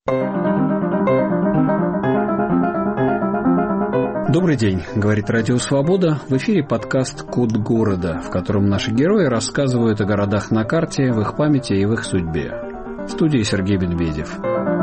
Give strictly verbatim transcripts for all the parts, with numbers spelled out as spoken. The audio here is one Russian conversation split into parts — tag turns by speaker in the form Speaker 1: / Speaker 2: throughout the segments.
Speaker 1: Добрый день, говорит Радио Свобода. В эфире подкаст «Код города», в котором наши герои рассказывают о городах на карте, в их памяти и в их судьбе. В студии Сергей Бельбедев.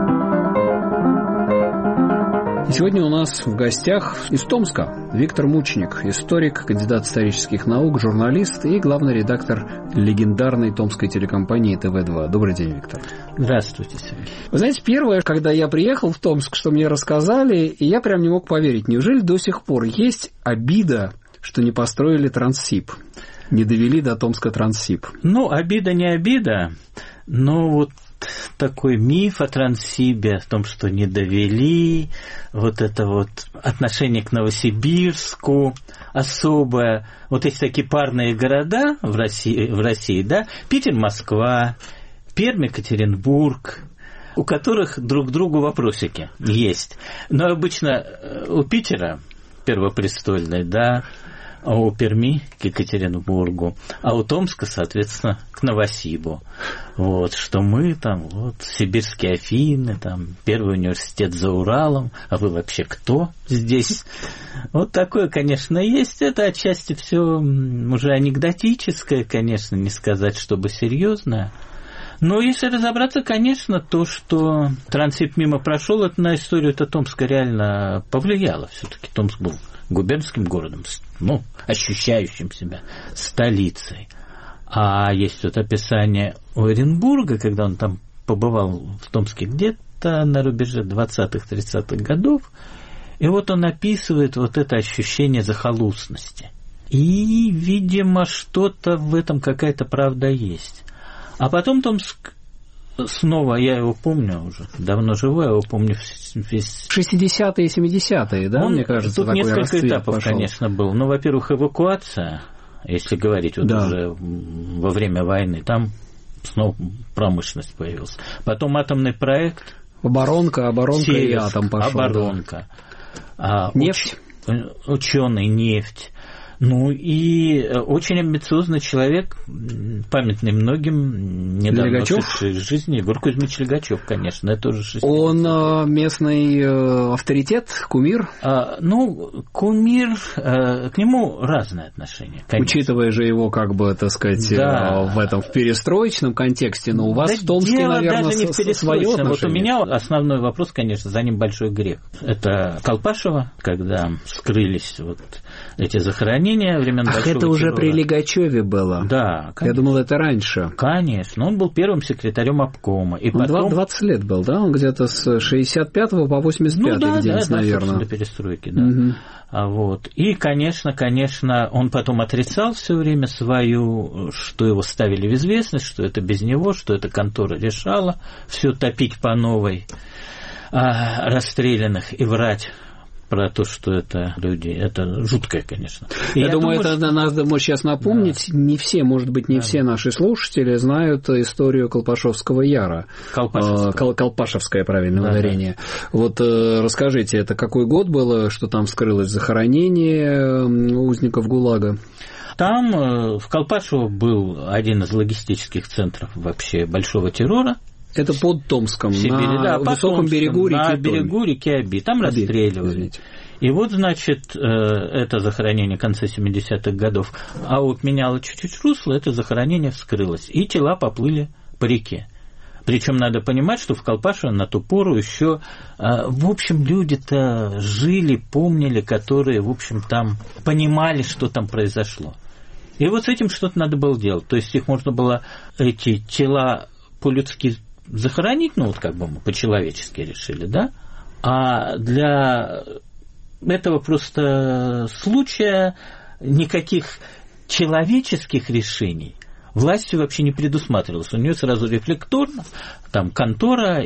Speaker 1: И сегодня у нас в гостях из Томска Виктор Мученик, историк, кандидат исторических наук, журналист и главный редактор легендарной томской телекомпании тэ вэ два. Добрый день, Виктор.
Speaker 2: Здравствуйте, Сергей.
Speaker 1: Вы знаете, первое, когда я приехал в Томск, что мне рассказали, и я прям не мог поверить, неужели до сих пор есть обида, что не построили Транссиб, не довели до Томска Транссиб?
Speaker 2: Ну, обида не обида, но вот такой миф о Транссибе, о том, что не довели, вот это вот отношение к Новосибирску особое. Вот эти такие парные города в России, в России, да, Питер, Москва, Пермь, Екатеринбург, у которых друг к другу вопросики есть. Но обычно у Питера первопрестольный, да, а у Перми к Екатеринбургу, а у Томска, соответственно, к Новосибу. Вот, что мы там, вот, сибирские Афины, там, первый университет за Уралом, а вы вообще кто здесь? Вот такое, конечно, есть. Это отчасти все уже анекдотическое, конечно, не сказать, чтобы серьезное. Но если разобраться, конечно, то, что Транссиб мимо прошел, это на историю-то Томска реально повлияло. Все-таки Томск был губернским городом, ну, ощущающим себя столицей. А есть вот описание у Оренбурга, когда он там побывал в Томске где-то на рубеже двадцатых-тридцатых годов, и вот он описывает вот это ощущение захолустности. И, видимо, что-то в этом, какая-то правда есть. А потом Томск снова, я его помню уже, давно живу, я его помню весь...
Speaker 1: шестидесятые и семидесятые, да,
Speaker 2: он,
Speaker 1: мне кажется,
Speaker 2: тут
Speaker 1: такой
Speaker 2: несколько этапов,
Speaker 1: пошел.
Speaker 2: Конечно, был. Ну, во-первых, эвакуация, если говорить вот да. уже во время войны, там снова промышленность появилась. Потом атомный проект.
Speaker 1: Оборонка, оборонка
Speaker 2: Северск,
Speaker 1: и атом пошел.
Speaker 2: Оборонка.
Speaker 1: Да. Нефть.
Speaker 2: Уч... Ученый, нефть. Ну и очень амбициозный человек, памятный многим, недавно ушедший из жизни, Егор Кузьмич Легачев, конечно, это уже шестидесятые.
Speaker 1: Он местный авторитет, кумир?
Speaker 2: А, ну, кумир, к нему разные отношения, конечно.
Speaker 1: Учитывая же его, как бы, так сказать, да. в этом в перестроечном контексте, но у вас да в Томске, наверное, даже не в перестроечном.
Speaker 2: Вот у меня основной вопрос, конечно, за ним большой грех. Это Колпашево, когда скрылись вот эти захоронения. Времен
Speaker 1: Ах, это уже террора. При Легачеве было?
Speaker 2: Да, конечно.
Speaker 1: Я думал, это раньше.
Speaker 2: Конечно, он был первым секретарем обкома. И
Speaker 1: он
Speaker 2: потом...
Speaker 1: двадцать лет был, да? Он где-то с шестьдесят пятого по восемьдесят пятый
Speaker 2: ну, да,
Speaker 1: где-нибудь,
Speaker 2: да,
Speaker 1: наверное.
Speaker 2: Да, до перестройки, да.
Speaker 1: Угу.
Speaker 2: А вот. И, конечно, конечно, он потом отрицал все время свою, что его ставили в известность, что это без него, что эта контора решала все топить по новой, а, расстрелянных и врать про то, что это люди, это жуткое, конечно.
Speaker 1: Я, я думаю, думаю, это что... надо сейчас напомнить, да. не все, может быть, не да. все наши слушатели знают историю Колпашевского Яра.
Speaker 2: Колпашевского.
Speaker 1: Кол- Колпашевское, правильное да, ударение. Да. Вот расскажите, это какой год было, что там вскрылось захоронение узников ГУЛАГа?
Speaker 2: Там в Колпашево был один из логистических центров вообще большого террора.
Speaker 1: Это под Томском,
Speaker 2: Сибири,
Speaker 1: на
Speaker 2: да,
Speaker 1: высоком
Speaker 2: Томском,
Speaker 1: берегу реки
Speaker 2: На берегу реки Оби. Там Оби, расстреливали. Извините. И вот, значит, это захоронение конца семидесятых годов, а вот меняло чуть-чуть русло, это захоронение вскрылось, и тела поплыли по реке. Причем надо понимать, что в Колпашево на ту пору еще, в общем, люди-то жили, помнили, которые, в общем, там понимали, что там произошло. И вот с этим что-то надо было делать. То есть их можно было, эти тела по-людски захоронить, ну вот как бы мы по-человечески решили, да, а для этого просто случая никаких человеческих решений властью вообще не предусматривалось. У нее сразу рефлекторно, там контора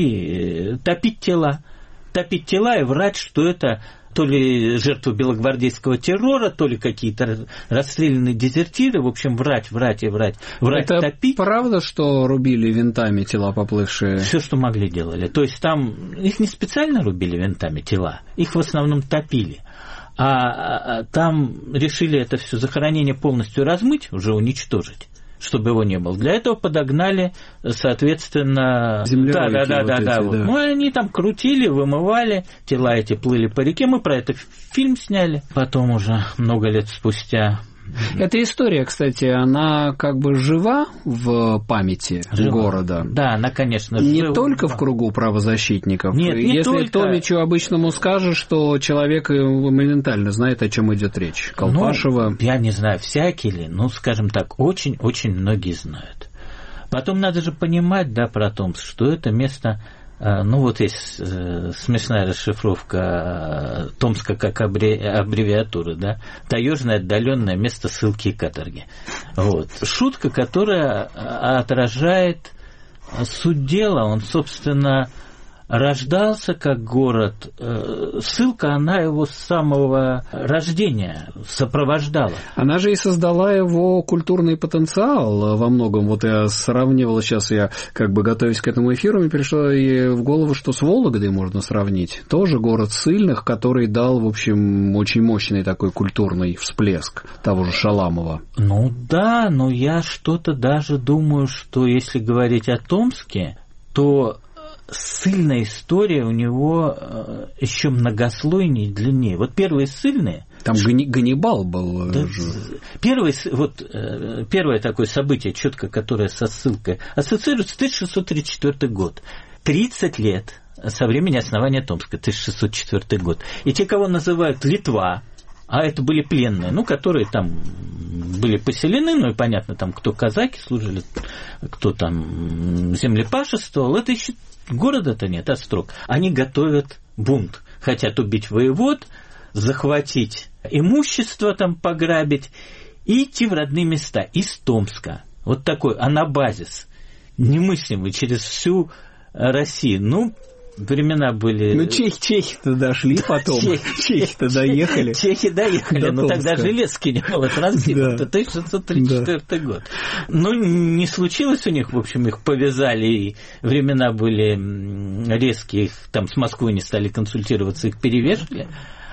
Speaker 2: и топить тела, топить тела и врать, что это то ли жертвы белогвардейского террора, то ли какие-то расстрелянные дезертиры, в общем, врать, врать и врать, врать,
Speaker 1: это
Speaker 2: топить.
Speaker 1: Правда, что рубили винтами тела поплывшие?
Speaker 2: Все, что могли, делали. То есть там их не специально рубили винтами тела, их в основном топили. А там решили это все захоронение полностью размыть, уже уничтожить, чтобы его не было. Для этого подогнали, соответственно...
Speaker 1: Землеройки.
Speaker 2: Да, да,
Speaker 1: вот
Speaker 2: да,
Speaker 1: эти,
Speaker 2: да,
Speaker 1: да.
Speaker 2: Вот. Ну, они там крутили, вымывали, тела эти плыли по реке. Мы про это фильм сняли потом уже, много лет спустя.
Speaker 1: Эта история, кстати, она как бы жива в памяти жива. Города.
Speaker 2: Да, она, конечно,
Speaker 1: не
Speaker 2: жива.
Speaker 1: только в кругу правозащитников.
Speaker 2: Нет, не
Speaker 1: Если
Speaker 2: только.
Speaker 1: Томичу обычному скажешь, что человек моментально знает, о чем идет речь. Колпашева.
Speaker 2: Ну, я не знаю, всякий ли, ну, скажем так, очень-очень многие знают. Потом надо же понимать, да, про Томск, что это место... Ну, вот есть смешная расшифровка Томска как аббревиатура, да, таежное отдаленное место ссылки и каторги. Вот. Шутка, которая отражает суть дела. Он, собственно, рождался как город. Ссылка, она его с самого рождения сопровождала.
Speaker 1: Она же и создала его культурный потенциал во многом. Вот я сравнивал, сейчас я как бы готовясь к этому эфиру, мне пришло в голову, что с Вологдой можно сравнить. Тоже город ссыльных, который дал, в общем, очень мощный такой культурный всплеск того же Шаламова.
Speaker 2: Ну да, но я что-то даже думаю, что если говорить о Томске, то... ссыльная история у него еще многослойнее и длиннее. Вот первые ссыльные...
Speaker 1: Там Гани- Ганнибал был.
Speaker 2: Да, первый, вот, первое такое событие, четко, которое со ссылкой ассоциируется, тысяча шестьсот тридцать четвёртый год. тридцать лет со времени основания Томска, тысяча шестьсот четвёртый год. И те, кого называют Литва, а это были пленные, ну, которые там были поселены, ну, и понятно, там, кто казаки служили, кто там землепашествовал, это еще города-то нет, Острог. Они готовят бунт, хотят убить воевод, захватить имущество, там, пограбить и идти в родные места из Томска. Вот такой анабазис, немыслимый через всю Россию. Ну, времена были...
Speaker 1: Ну, чехи, чехи-то дошли потом. Чехи-то доехали.
Speaker 2: Чехи доехали, но тогда железки не было транзита. Это тысяча шестьсот тридцать четвёртый год. Ну, не случилось у них, в общем, их повязали, и времена были резкие, их там с Москвой не стали консультироваться, их перевешали.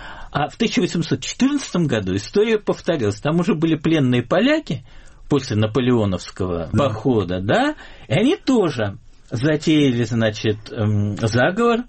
Speaker 2: А в тысяча восемьсот четырнадцатом году история повторилась. Там уже были пленные поляки после наполеоновского похода, да, и они тоже... затеяли, значит, заговор.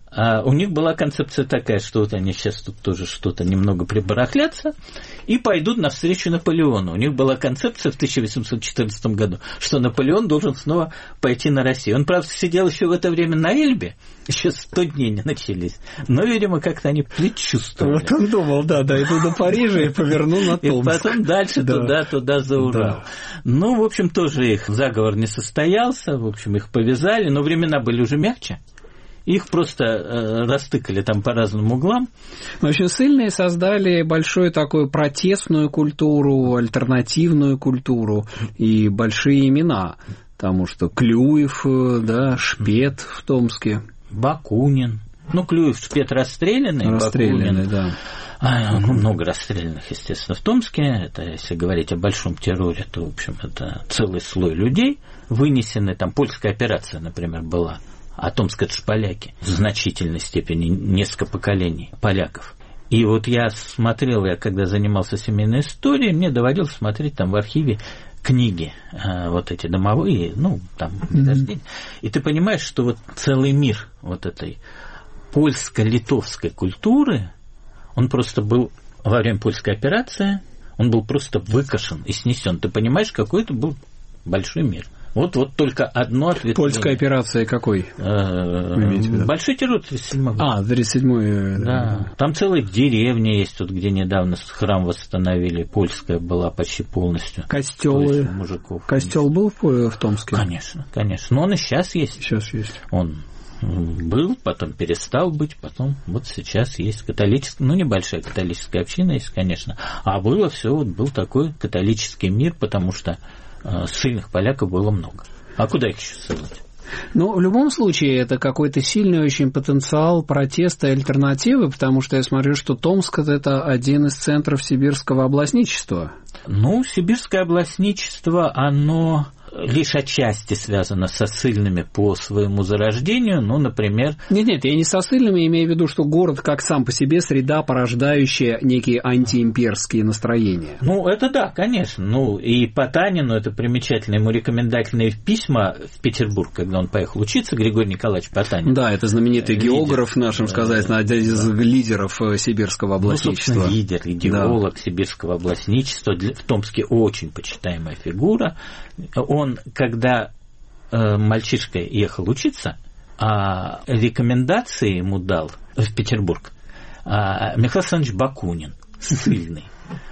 Speaker 2: А у них была концепция такая, что вот они сейчас тут тоже что-то немного прибарахлятся и пойдут навстречу Наполеону. У них была концепция в тысяча восемьсот четырнадцатом году, что Наполеон должен снова пойти на Россию. Он, правда, сидел еще в это время на Эльбе, еще сто дней не начались, но, видимо, как-то они предчувствовали.
Speaker 1: Вот он думал, да, дойду до Парижа и поверну на Томск.
Speaker 2: И потом дальше да. туда, туда за Урал. Да. Ну, в общем, тоже их заговор не состоялся, в общем, их повязали, но времена были уже мягче. Их просто э, растыкали там по разным углам.
Speaker 1: В общем, ссыльные создали большую такую протестную культуру, альтернативную культуру и большие имена. Потому что Клюев, да, Шпет в Томске.
Speaker 2: Бакунин. Ну, Клюев, Шпет расстрелянный.
Speaker 1: Расстрелянный, Бакунин. Да.
Speaker 2: А, ну, много расстрелянных, естественно, в Томске. Это, если говорить о большом терроре, то, в общем, это целый слой людей вынесены. Там польская операция, например, была. А Томск — это же поляки. В значительной степени несколько поколений поляков. И вот я смотрел, я когда занимался семейной историей, мне доводилось смотреть там в архиве книги, вот эти домовые, ну, там, mm-hmm. И ты понимаешь, что вот целый мир вот этой польско-литовской культуры, он просто был во время польской операции, он был просто выкашен и снесен. Ты понимаешь, какой это был большой мир. Вот, вот только одно ответвление.
Speaker 1: Польская операция какой?
Speaker 2: Большой террор тридцать седьмой год.
Speaker 1: А, тридцать седьмой.
Speaker 2: Да. Там целая деревня есть, тут, где недавно храм восстановили. Польская была почти полностью.
Speaker 1: Костелы.
Speaker 2: Мужиков.
Speaker 1: Костел был в, в Томске?
Speaker 2: Конечно, конечно. Но он и сейчас есть.
Speaker 1: Сейчас есть.
Speaker 2: Он был, потом перестал быть, потом вот сейчас есть католическая, ну, небольшая католическая община есть, конечно. А было все, вот был такой католический мир, потому что ссыльных поляков было много. А куда их еще ссылать?
Speaker 1: Ну, в любом случае, это какой-то сильный очень потенциал протеста и альтернативы, потому что я смотрю, что Томск – это один из центров сибирского областничества.
Speaker 2: Ну, сибирское областничество, оно лишь отчасти связано со ссыльными по своему зарождению, ну, например...
Speaker 1: Нет-нет, я не со ссыльными, имею в виду, что город как сам по себе среда, порождающая некие антиимперские настроения.
Speaker 2: Ну, это да, конечно. Ну, и Потанину это примечательно. Ему рекомендательные письма в Петербург, когда он поехал учиться, Григорий Николаевич Потанин.
Speaker 1: Да, это знаменитый лидер, географ, нашим сказать, один из да. лидеров сибирского областничества.
Speaker 2: Ну, собственно, лидер, идеолог да. сибирского областничества, в Томске очень почитаемая фигура. Он, когда э, мальчишка ехал учиться, а рекомендации ему дал в Петербург а, Михаил Александрович Бакунин, ссыльный.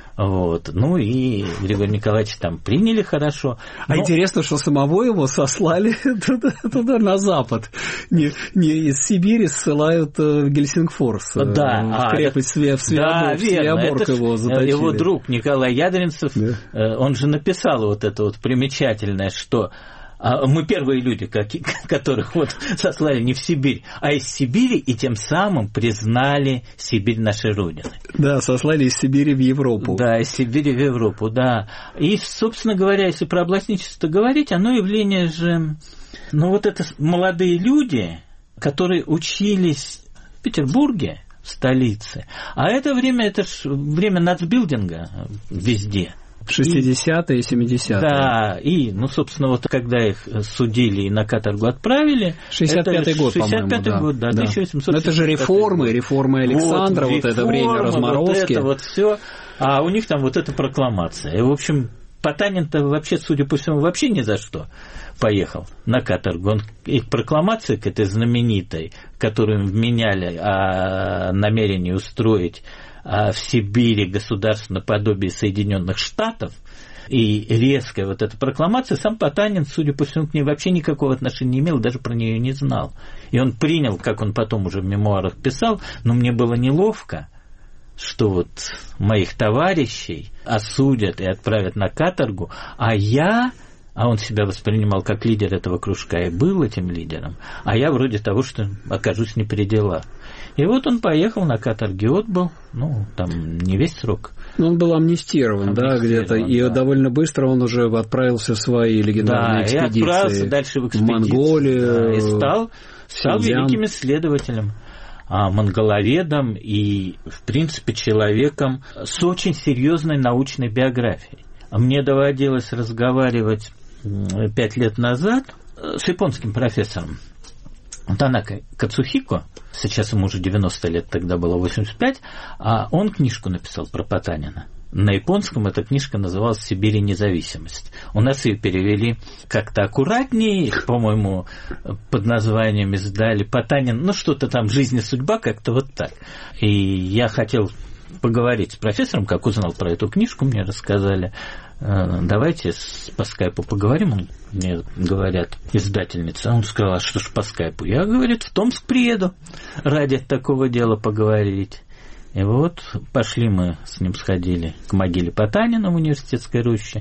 Speaker 2: Вот. Ну и Григорий Николаевич там приняли хорошо.
Speaker 1: Но... А интересно, что самого его сослали туда, туда на запад. Не, не из Сибири ссылают в Гельсингфорс.
Speaker 2: Да,
Speaker 1: в крепость а, в Свеоборг, да, Свеоборг его заточили.
Speaker 2: Его друг Николай Ядринцев, да. он же написал вот это вот примечательное, что мы первые люди, которых вот сослали не в Сибирь, а из Сибири, и тем самым признали Сибирь нашей Родиной.
Speaker 1: Да, сослали из Сибири в Европу.
Speaker 2: Да, из Сибири в Европу, да. И, собственно говоря, если про областничество говорить, оно явление же... Ну, вот это молодые люди, которые учились в Петербурге, в столице, а это время, это ж время нацбилдинга везде.
Speaker 1: шестидесятые и семидесятые.
Speaker 2: Да, и, ну, собственно, вот когда их судили и на каторгу отправили...
Speaker 1: шестьдесят пятый год, по-моему,
Speaker 2: шестьдесят пятый год, да,
Speaker 1: да.
Speaker 2: тысяча восемьсот
Speaker 1: Но это же реформы, реформы Александра, вот, вот реформы, это время разморозки.
Speaker 2: Вот это вот все, а у них там вот эта прокламация. И, в общем, Потанин-то вообще, судя по всему, вообще ни за что поехал на каторгу. Он, их прокламация к этой знаменитой, которую им вменяли о намерении устроить в Сибири государство наподобие Соединенных Штатов, и резкая вот эта прокламация, сам Потанин, судя по всему, к ней вообще никакого отношения не имел, даже про нее не знал. И он принял, как он потом уже в мемуарах писал, но мне было неловко, что вот моих товарищей осудят и отправят на каторгу, а я... А он себя воспринимал как лидер этого кружка и был этим лидером, а я вроде того, что окажусь не при делах. И вот он поехал на каторге, отбыл, ну, там не весь срок.
Speaker 1: Ну, он был амнистирован, амнистирован да, где-то, да. И довольно быстро он уже отправился в свои легендарные да, экспедиции.
Speaker 2: Да, и отправился дальше в экспедицию.
Speaker 1: В Монголию.
Speaker 2: Да, и стал, стал великим исследователем, монголоведом и, в принципе, человеком с очень серьезной научной биографией. Мне доводилось разговаривать пять лет назад с японским профессором Танака Кацухико, сейчас ему уже девяносто лет, тогда было восемьдесят пять, а он книжку написал про Потанина. На японском эта книжка называлась «Сибирь и независимость». У нас ее перевели как-то аккуратнее, по-моему, под названием издали «Потанин», ну что-то там «Жизнь и судьба», как-то вот так. И я хотел поговорить с профессором, как узнал про эту книжку, мне рассказали. Давайте по скайпу поговорим, мне говорят, издательница. Он сказал, а что ж по скайпу? Я, говорит, в Томск приеду ради такого дела поговорить. И вот пошли мы с ним, сходили к могиле Потанина в университетской роще.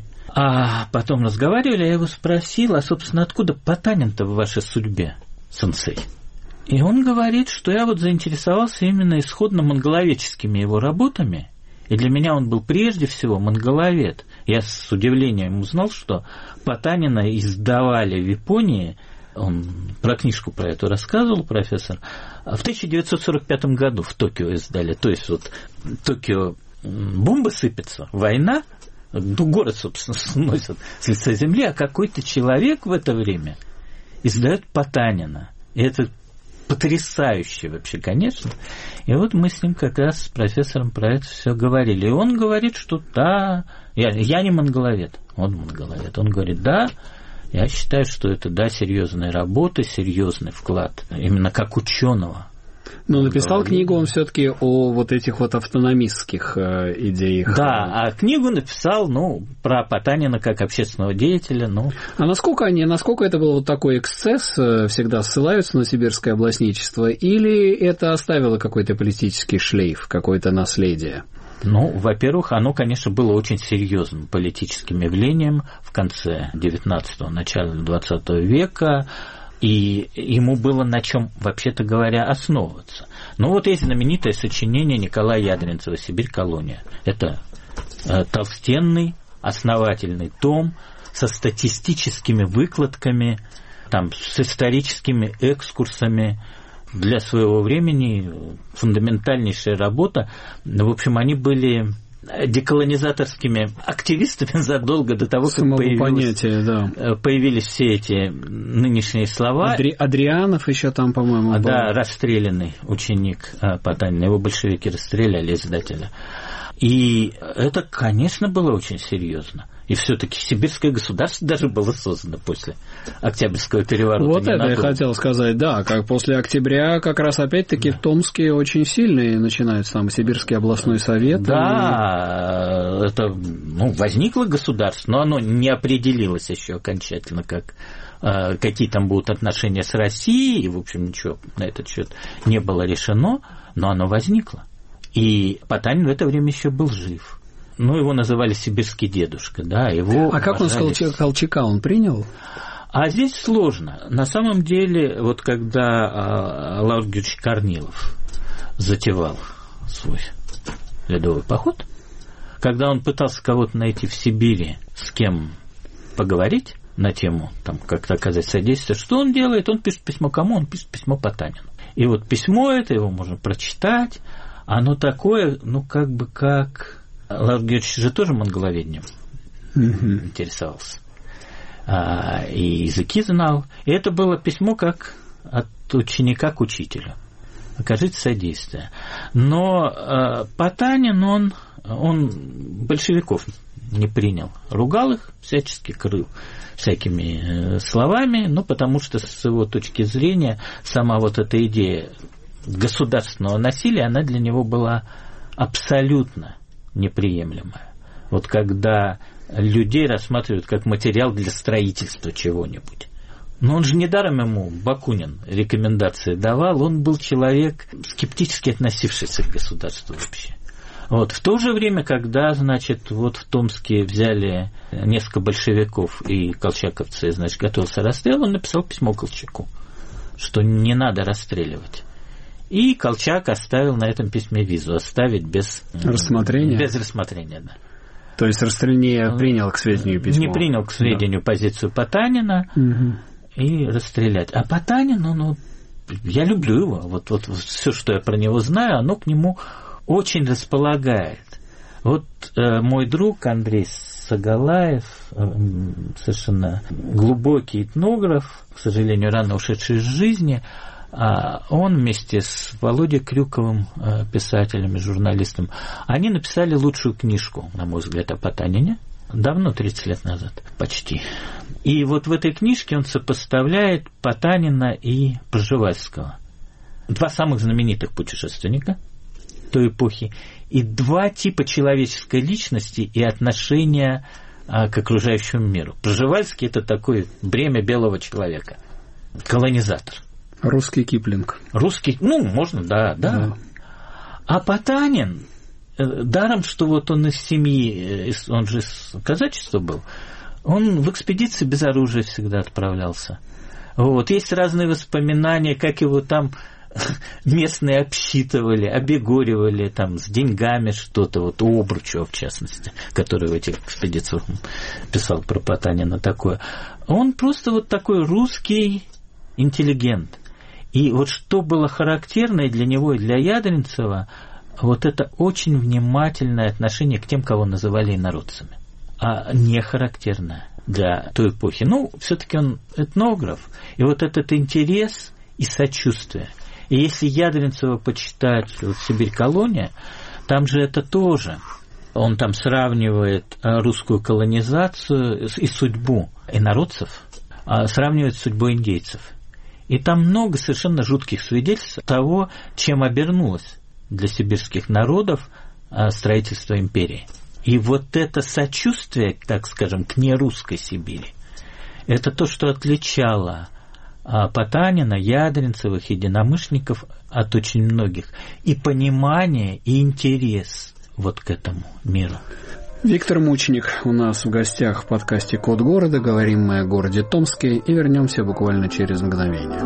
Speaker 2: А потом разговаривали, я его спросил, а, собственно, откуда Потанин-то в вашей судьбе, сенсей? И он говорит, что я вот заинтересовался именно исходно-монголоведческими его работами, и для меня он был прежде всего монголовед. Я с удивлением узнал, что Потанина издавали в Японии, он про книжку про эту рассказывал, профессор, в тысяча девятьсот сорок пятом году в Токио издали. То есть вот Токио бомба сыпется, война, ну, город, собственно, сносят с лица земли, а какой-то человек в это время издает Потанина. И это потрясающе вообще, конечно. И вот мы с ним как раз с профессором про это все говорили. И он говорит, что да, я, я не монголовед, он монголовед. Он говорит, да, я считаю, что это, да, серьезная работа, серьезный вклад, именно как ученого.
Speaker 1: Но написал книгу он все-таки о вот этих вот автономистских э, идеях.
Speaker 2: Да, а книгу написал, ну, про Потанина как общественного деятеля, ну.
Speaker 1: А насколько они, насколько это был вот такой эксцесс, всегда ссылаются на сибирское областничество, или это оставило какой-то политический шлейф, какое-то наследие?
Speaker 2: Ну, во-первых, оно, конечно, было очень серьезным политическим явлением в конце девятнадцатого, начале двадцатого века. И ему было на чем, вообще-то говоря, основываться. Ну вот есть знаменитое сочинение Николая Ядринцева «Сибирь колония». Это толстенный, основательный том со статистическими выкладками, там, с историческими экскурсами. Для своего времени фундаментальнейшая работа. В общем, они были деколонизаторскими активистами задолго до того, как появились, да. появились все эти нынешние слова.
Speaker 1: Адри... Адрианов еще там, по-моему, был.
Speaker 2: Да, расстрелянный ученик Потанина. Его большевики расстреляли, издателя. И это, конечно, было очень серьезно. И все-таки сибирское государство даже было создано после Октябрьского переворота.
Speaker 1: Вот это надолго. Я хотел сказать, да, как после октября как раз опять-таки да. в Томске очень сильные начинаются там Сибирский областной совет.
Speaker 2: Да, и... это ну, возникло государство, но оно не определилось еще окончательно, как, какие там будут отношения с Россией, и, в общем, ничего на этот счет не было решено, но оно возникло. И Потанин в это время еще был жив. Ну, его называли сибирский дедушка, да, его...
Speaker 1: А как он с Колчака он принял?
Speaker 2: А здесь сложно. На самом деле, вот когда Лавр Георгиевич Корнилов затевал свой ледовый поход, когда он пытался кого-то найти в Сибири, с кем поговорить на тему, там, как-то оказать содействие, что он делает? Он пишет письмо кому? Он пишет письмо Потанину. И вот письмо это, его можно прочитать, оно такое, ну, как бы как... Лавр Георгиевич же тоже монголоведением mm-hmm. интересовался. А, и языки знал. И это было письмо как от ученика к учителю. Окажите содействие. Но а, Потанин, он, он большевиков не принял. Ругал их, всячески крыл всякими э, словами, ну, потому что с его точки зрения сама вот эта идея государственного насилия, она для него была абсолютно неприемлемая. Вот когда людей рассматривают как материал для строительства чего-нибудь. Но он же недаром ему Бакунин рекомендации давал, он был человек, скептически относившийся к государству вообще. Вот. В то же время, когда, значит, вот в Томске взяли несколько большевиков и колчаковцы, значит, готовился расстрел, он написал письмо Колчаку, что не надо расстреливать. И Колчак оставил на этом письме визу, оставить без
Speaker 1: рассмотрения.
Speaker 2: Без рассмотрения, да.
Speaker 1: То есть Растрельнее принял к сведению письмо.
Speaker 2: Не принял к сведению да. позицию Потанина угу. и расстрелять. А Потанин, ну, ну, я люблю его. Вот, вот все, что я про него знаю, оно к нему очень располагает. Вот э, мой друг Андрей Сагалаев, э, совершенно глубокий этнограф, к сожалению, рано ушедший из жизни, он вместе с Володей Крюковым, писателем и журналистом, они написали лучшую книжку, на мой взгляд, о Потанине. Давно, тридцать лет назад, почти. И вот в этой книжке он сопоставляет Потанина и Пржевальского. Два самых знаменитых путешественника той эпохи. И два типа человеческой личности и отношения к окружающему миру. Пржевальский – это такое бремя белого человека. Колонизатор.
Speaker 1: Русский Киплинг.
Speaker 2: Русский, ну, можно, да, да. да. А Потанин, даром, что вот он из семьи, он же из казачества был, он в экспедиции без оружия всегда отправлялся. Вот. Есть разные воспоминания, как его там местные обсчитывали, обегоривали там с деньгами что-то, вот у Обручева, в частности, который в этих экспедициях писал про Потанина такое. Он просто вот такой русский интеллигент. И вот что было характерно и для него, и для Ядринцева, вот это очень внимательное отношение к тем, кого называли инородцами. А не характерное для той эпохи. Ну, все-таки он этнограф. И вот этот интерес и сочувствие. И если Ядринцева почитать вот «Сибирь-колония», там же это тоже. Он там сравнивает русскую колонизацию и судьбу инородцев, сравнивает с судьбой индейцев. И там много совершенно жутких свидетельств того, чем обернулось для сибирских народов строительство империи. И вот это сочувствие, так скажем, к нерусской Сибири, это то, что отличало Потанина, Ядринцевых, единомышленников от очень многих. И понимание, и интерес вот к этому миру.
Speaker 1: Виктор Мученик у нас в гостях в подкасте «Код города». Говорим мы о городе Томске и вернемся буквально через мгновение.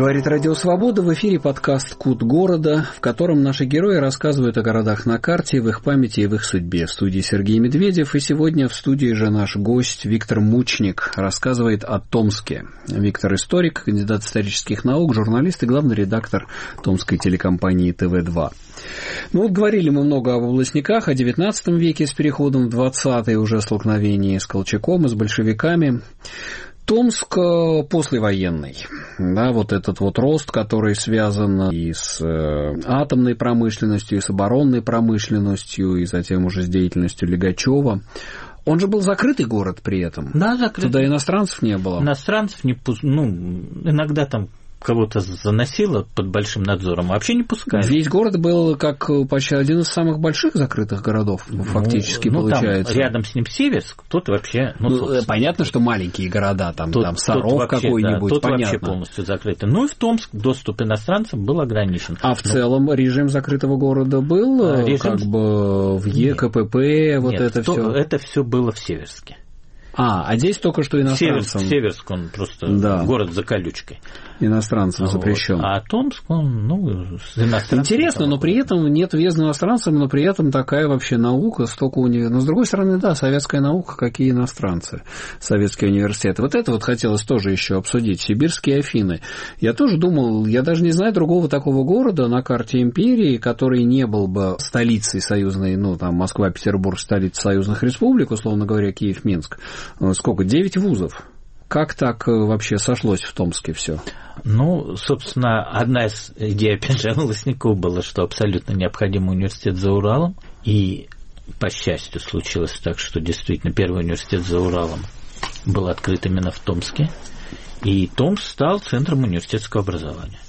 Speaker 1: Говорит Радио Свобода, в эфире подкаст «Кут города», в котором наши герои рассказывают о городах на карте, в их памяти и в их судьбе. В студии Сергей Медведев, и сегодня в студии же наш гость Виктор Мучник рассказывает о Томске. Виктор – историк, кандидат исторических наук, журналист и главный редактор томской телекомпании тэ вэ два. Ну вот говорили мы много об областниках, о девятнадцатом веке с переходом в двадцатый, уже столкновении с Колчаком и с большевиками. Томск послевоенный, да, вот этот вот рост, который связан и с атомной промышленностью, и с оборонной промышленностью, и затем уже с деятельностью Лигачева. Он же был закрытый город при этом.
Speaker 2: Да, закрытый.
Speaker 1: Туда иностранцев не было.
Speaker 2: Иностранцев не пу... ну, иногда там кого-то заносило под большим надзором, а вообще не пускали.
Speaker 1: Весь город был как почти один из самых больших закрытых городов, ну, фактически,
Speaker 2: ну,
Speaker 1: получается.
Speaker 2: Там рядом с ним Северск, тут вообще... Ну,
Speaker 1: ну, понятно, что маленькие города, там, тут, там Саров какой-нибудь,
Speaker 2: да, тут
Speaker 1: понятно.
Speaker 2: Вообще полностью закрыто. Ну и в Томск доступ иностранцам был ограничен.
Speaker 1: А в
Speaker 2: ну,
Speaker 1: целом режим закрытого города был, режим... как бы в ЕКПП, нет, вот
Speaker 2: нет,
Speaker 1: это все?
Speaker 2: Это все было в Северске. А,
Speaker 1: а здесь только что иностранцам.
Speaker 2: Северск, Северск он просто да. город за колючкой.
Speaker 1: Иностранцам вот. Запрещен.
Speaker 2: А Томск, он, ну, с иностранцами.
Speaker 1: Интересно, но при этом нет въезда иностранцам, но при этом такая вообще наука, столько университетов. Но с другой стороны, да, советская наука, какие иностранцы, советские университеты. Вот это вот хотелось тоже еще обсудить. Сибирские Афины. Я тоже думал, я даже не знаю другого такого города на карте империи, который не был бы столицей союзной, ну, там, Москва, Петербург, столица союзных республик, условно говоря, Киев, Минск. Сколько? Девять вузов. Как так вообще сошлось в Томске все?
Speaker 2: Ну, собственно, одна из идей, опять же, волостников была, что абсолютно необходим университет за Уралом. И, по счастью, случилось так, что действительно первый университет за Уралом был открыт именно в Томске. И Томск стал центром университетского образования.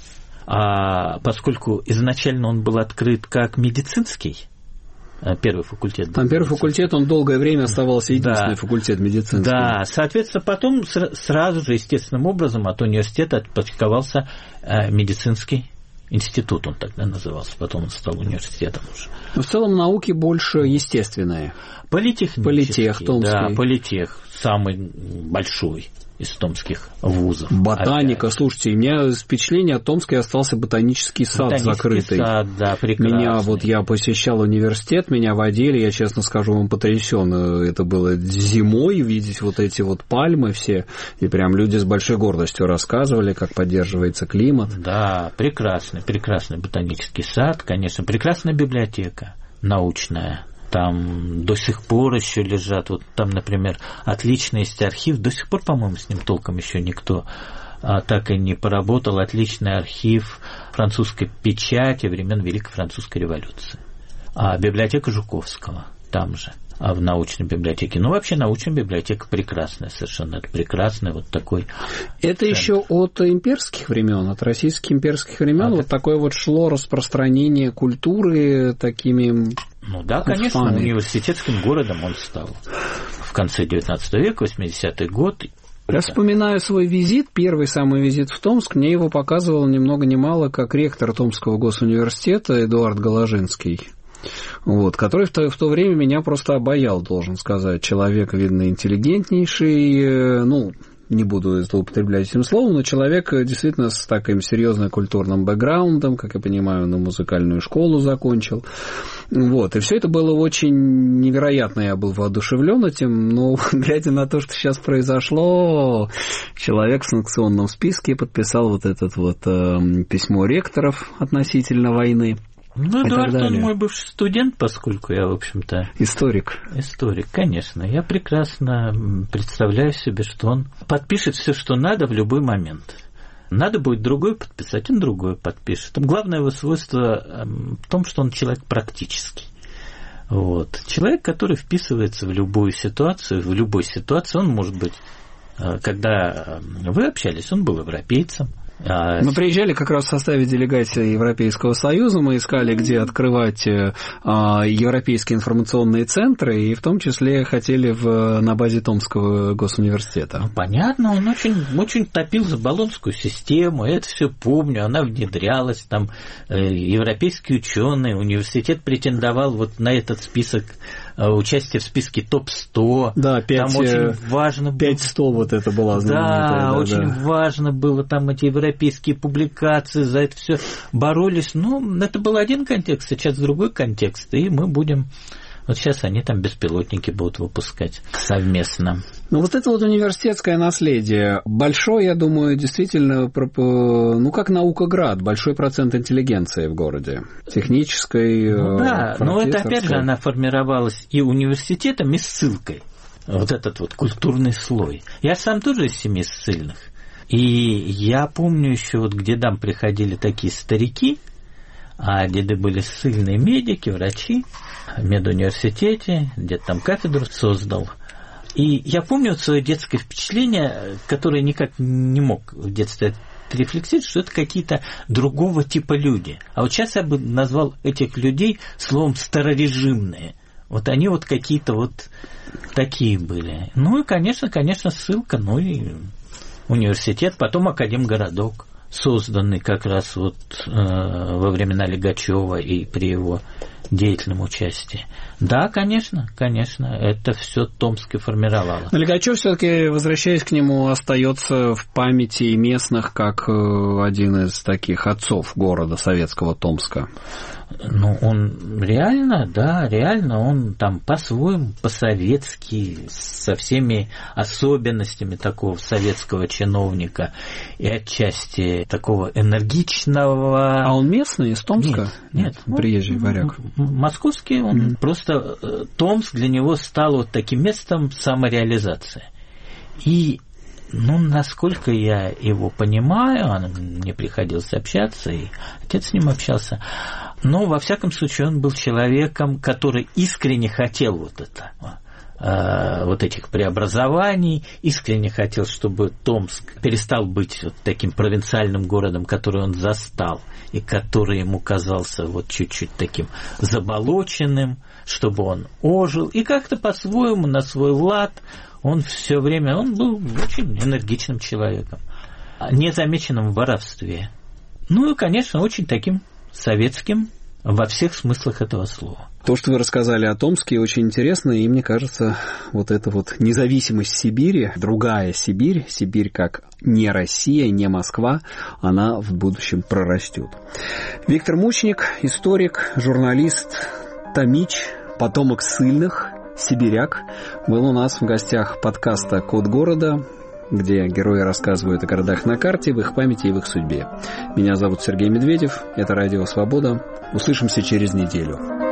Speaker 2: А поскольку изначально он был открыт как медицинский, первый факультет.
Speaker 1: Там первый факультет, он долгое время оставался единственный да. факультет медицинский.
Speaker 2: Да, соответственно, потом сразу же естественным образом от университета отпочковался медицинский институт, он тогда назывался, потом он стал университетом уже.
Speaker 1: Но в целом науки больше естественные.
Speaker 2: Политехнические.
Speaker 1: Политех, Томский.
Speaker 2: Да, политех, самый большой из томских вузов.
Speaker 1: Ботаника, опять. Слушайте, у меня впечатление от Томска остался ботанический сад
Speaker 2: ботанический
Speaker 1: закрытый.
Speaker 2: Сад, да, прекрасный.
Speaker 1: Меня вот я посещал университет, меня водили, я честно скажу вам потрясен. Это было зимой видеть вот эти вот пальмы все, и прям люди с большой гордостью рассказывали, как поддерживается климат.
Speaker 2: Да, прекрасный, прекрасный ботанический сад, конечно, прекрасная библиотека научная. Там до сих пор еще лежат, вот там, например, отличный есть архив, до сих пор, по-моему, с ним толком еще никто а, так и не поработал, отличный архив французской печати времен Великой Французской революции. А библиотека Жуковского там же, а в научной библиотеке. Ну, вообще, научная библиотека прекрасная совершенно, это прекрасный вот такой...
Speaker 1: Это центр. Еще от имперских времен, от российских имперских времен, а вот это... такое вот шло распространение культуры такими...
Speaker 2: Ну да, конечно, Фаны. Университетским городом он стал в конце девятнадцатого века, восьмидесятый год.
Speaker 1: Я вспоминаю свой визит, первый самый визит в Томск, мне его показывал ни много ни мало как ректор Томского госуниверситета Эдуард Голожинский. Вот, который в то, в то время меня просто обаял, должен сказать. Человек, видно, интеллигентнейший, ну, не буду злоупотреблять этим словом, но человек действительно с таким серьезным культурным бэкграундом, как я понимаю, на музыкальную школу закончил. Вот, и все это было очень невероятно, я был воодушевлен этим, но глядя на то, что сейчас произошло, человек в санкционном списке подписал вот это вот э, письмо ректоров относительно войны.
Speaker 2: Ну, Эдуард, он мой бывший студент, поскольку я, в общем-то...
Speaker 1: Историк.
Speaker 2: Историк, конечно. Я прекрасно представляю себе, что он подпишет все, что надо в любой момент. Надо будет другой подписать, он другой подпишет. Главное его свойство в том, что он человек практический. Вот. Человек, который вписывается в любую ситуацию, в любой ситуации, он может быть... Когда вы общались, он был европейцем.
Speaker 1: Мы приезжали как раз в составе делегации Европейского Союза, мы искали, где открывать европейские информационные центры, и в том числе хотели в, на базе Томского госуниверситета.
Speaker 2: Ну, понятно, он очень, очень топил за Болонскую систему, я это все помню, она внедрялась, там европейские ученые, университет претендовал вот на этот список участие в списке топ сто.
Speaker 1: Да, пять,
Speaker 2: там очень важно было...
Speaker 1: пять сто вот это была знаменитая.
Speaker 2: Да,
Speaker 1: да,
Speaker 2: очень
Speaker 1: да.
Speaker 2: важно было, там эти европейские публикации, за это все боролись. Ну, это был один контекст, сейчас другой контекст, и мы будем... Вот сейчас они там беспилотники будут выпускать совместно.
Speaker 1: Ну, вот это вот университетское наследие. Большой, я думаю, действительно, ну, как наукоград, большой процент интеллигенции в городе. Технической,
Speaker 2: ну, да, но это, опять же, она формировалась и университетом, и ссылкой. Вот этот вот культурный слой. Я сам тоже из семьи ссыльных. И я помню еще, вот к дедам приходили такие старики, а деды были ссыльные медики, врачи в медуниверситете, дед там кафедру создал. И я помню вот свое детское впечатление, которое никак не мог в детстве рефлексировать, что это какие-то другого типа люди. А вот сейчас я бы назвал этих людей словом старорежимные. Вот они вот какие-то вот такие были. Ну и, конечно, конечно, ссылка, ну и университет, потом академгородок, созданный как раз вот э, во времена Лигачева и при его деятельном участии. Да, конечно, конечно, это все Томске формировало.
Speaker 1: Но Лигачев все-таки, возвращаясь к нему, остается в памяти местных как один из таких отцов города советского Томска.
Speaker 2: Ну, он реально, да, реально, он там по-своему, по-советски, со всеми особенностями такого советского чиновника и отчасти такого энергичного...
Speaker 1: А он местный, из Томска?
Speaker 2: Нет, нет.
Speaker 1: Приезжий варяг.
Speaker 2: Московский, он mm-hmm. просто... Томск для него стал вот таким местом самореализации. И... Ну, насколько я его понимаю, мне приходилось общаться, и отец с ним общался, но, во всяком случае, он был человеком, который искренне хотел вот это, э, вот этих преобразований, искренне хотел, чтобы Томск перестал быть вот таким провинциальным городом, который он застал, и который ему казался вот чуть-чуть таким заболоченным, чтобы он ожил, и как-то по-своему, на свой лад, он все время, он был очень энергичным человеком, незамеченным в воровстве. Ну и, конечно, очень таким советским во всех смыслах этого слова.
Speaker 1: То, что вы рассказали о Томске, очень интересно, и мне кажется, вот эта вот независимость Сибири, другая Сибирь, Сибирь как не Россия, не Москва, она в будущем прорастет. Виктор Мучник, историк, журналист, томич, потомок ссыльных, сибиряк, был у нас в гостях подкаста «Код города», где герои рассказывают о городах на карте, в их памяти и в их судьбе. Меня зовут Сергей Медведев, это Радио Свобода. Услышимся через неделю.